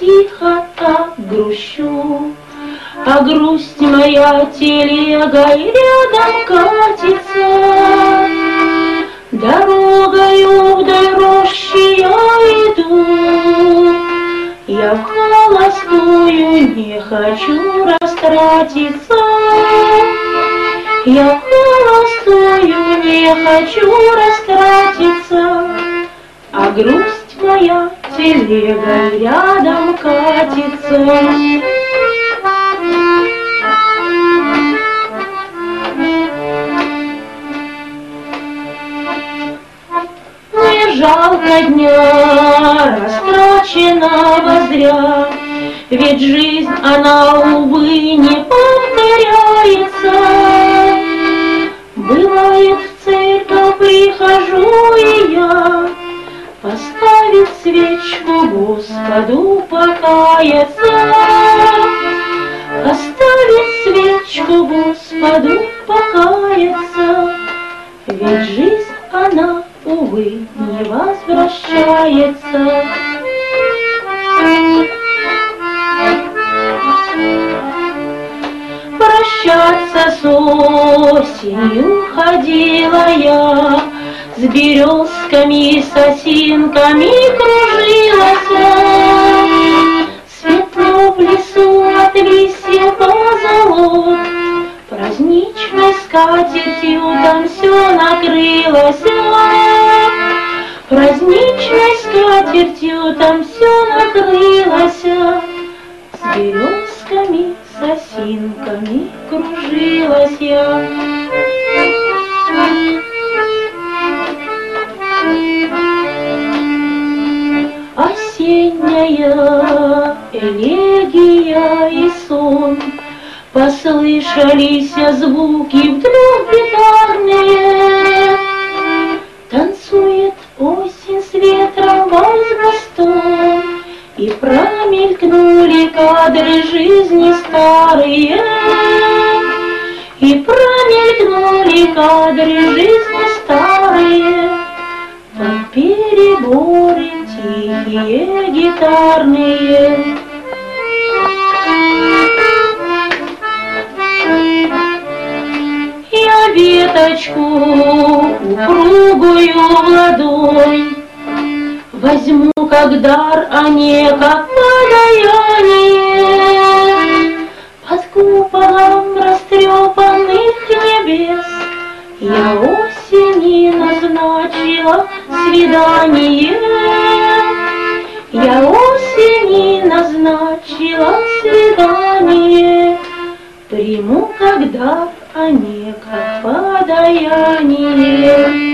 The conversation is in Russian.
тихо так грущу, а грусть моя телегой рядом катится. Дорогою вдоль рощи я иду, я в холостую не хочу растратиться. Я в холостую не хочу растратиться, а грусть моя телегой рядом катится. Мне жалко дня, растраченного зря, ведь жизнь, она, увы, не повторяется. Бывает, в церковь прихожу и я, поставить свечку Господу покаяться. Поставить свечку Господу покаяться, ведь жизнь, она, увы, не возвращается. Прощаться с осенью ходила я, с березками, с осинками кружилась. Светло в лесу от листьев позолот, праздничной скатертью там все накрылось. Праздничной скатертью там все накрылось. С березками, с осинками кружилась я. Осенняя элегия и сон, послышались звуки вдруг гитарные. Танцует осень с ветром возмостом, и промелькнули кадры жизни старые. И промелькнули кадры жизни старые, под переборы тихие гитарные. Я веточку упругую в ладонь возьму как дар, а не как подаяние. Под куполом растрепанных небес я осени назначила свидание. Я осени назначила свидание. Приму как дар, а не как подаяние.